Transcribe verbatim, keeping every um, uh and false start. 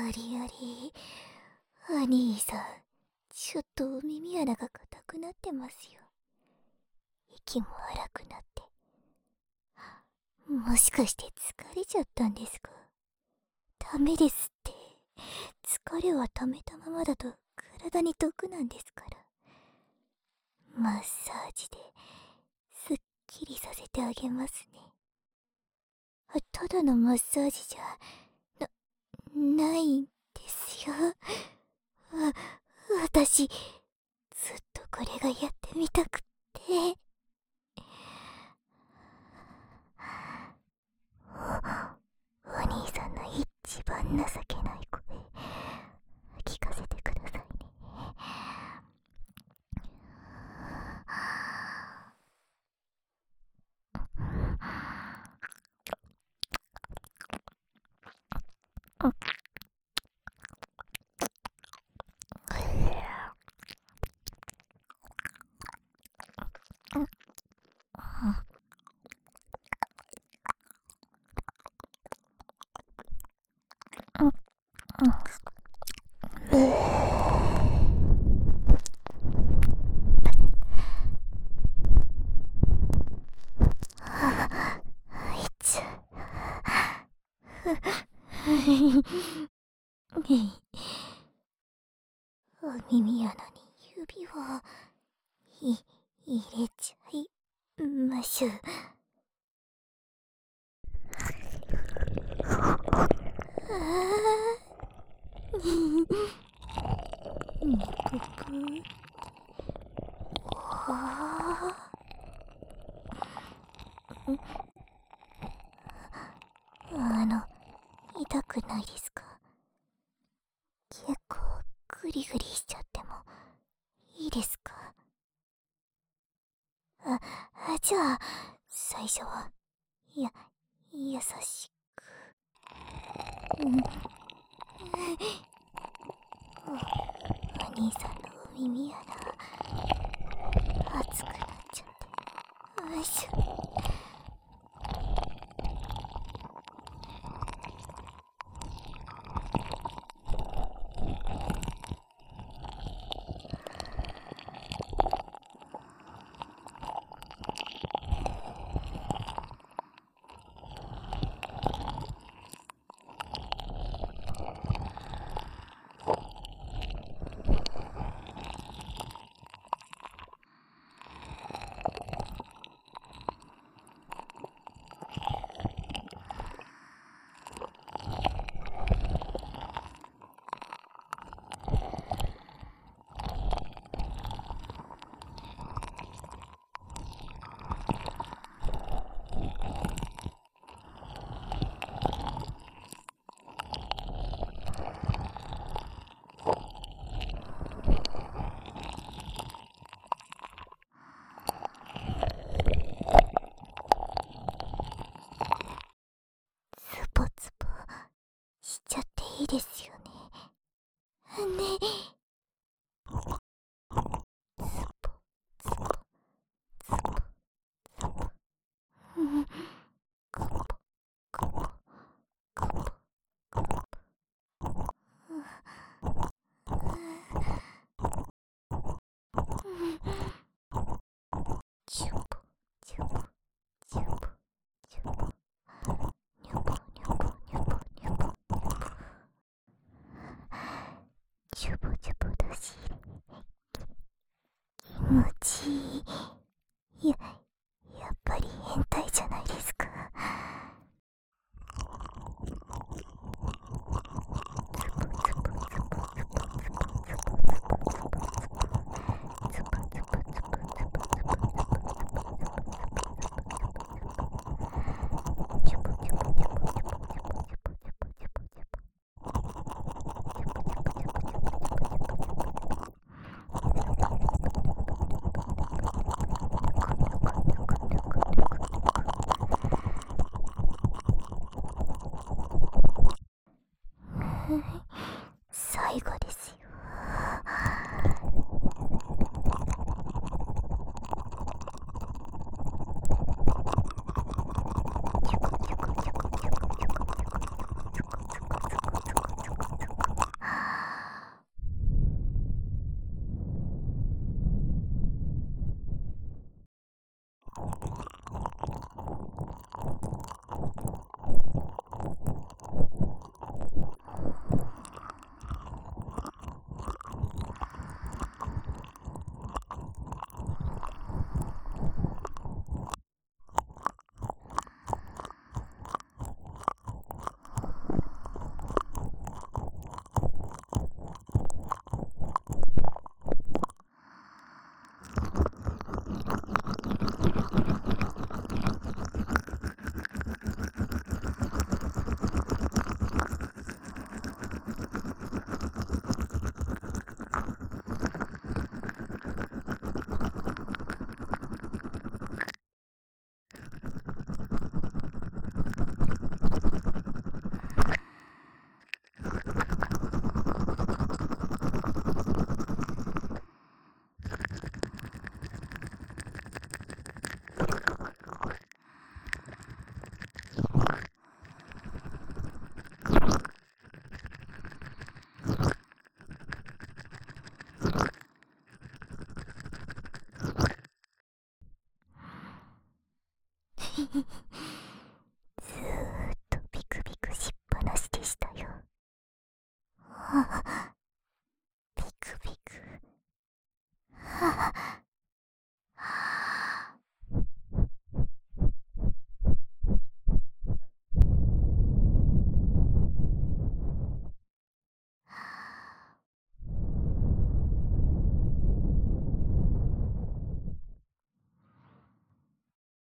りあり、お兄さん、ちょっとお耳穴が硬くなってますよ。息も荒くなって。もしかして疲れちゃったんですか？ダメですって。疲れは溜めたままだと体に毒なんですから。マッサージですっきりさせてあげますね。ただのマッサージじゃ、な、ないんですよ。わ、私、ずっとこれがやってみたくって。お、お兄さんの一番情けない声、聞かせてくださいね。お耳穴に指をい入れちゃいましょう。ああ、にくくああの、痛くないですか？結構グリグリしちゃってもいいですか？あ、あ、じゃあ最初はや優しく。うん、お、お兄さんのお耳穴熱くなっちゃって。よいしょ。スポツポしちゃっていいですよ。